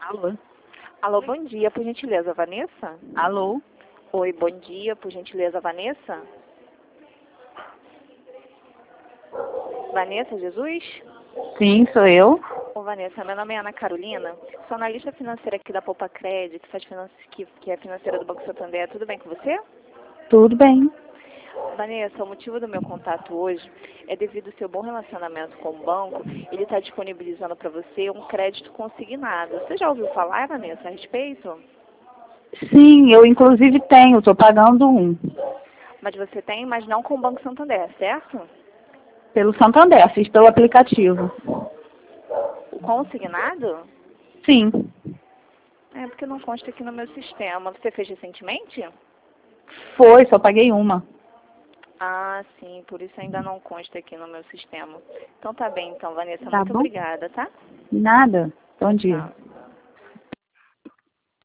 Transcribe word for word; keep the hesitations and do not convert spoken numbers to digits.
Alô? Alô, bom dia, por gentileza, Vanessa? Alô? Oi, bom dia, por gentileza, Vanessa? Vanessa Jesus? Sim, sou eu. Ô, Vanessa, meu nome é Ana Carolina, sou analista financeira aqui da Poupa Cred, que, faz finan que, que é financeira do Banco Santander. Tudo bem com você? Tudo bem. Vanessa, o motivo do meu contato hoje é devido ao seu bom relacionamento com o banco, ele está disponibilizando para você um crédito consignado. Você já ouviu falar, Vanessa, a respeito? Sim, eu inclusive tenho, estou pagando um. Mas você tem, mas não com o Banco Santander, certo? Pelo Santander, fiz pelo aplicativo. O consignado? Sim. É porque não consta aqui no meu sistema. Você fez recentemente? Foi, só paguei uma. Ah, sim, por isso ainda não consta aqui no meu sistema. Então tá bem, então, Vanessa, Tá muito bom? obrigada, tá? Nada. Bom dia. Tchau.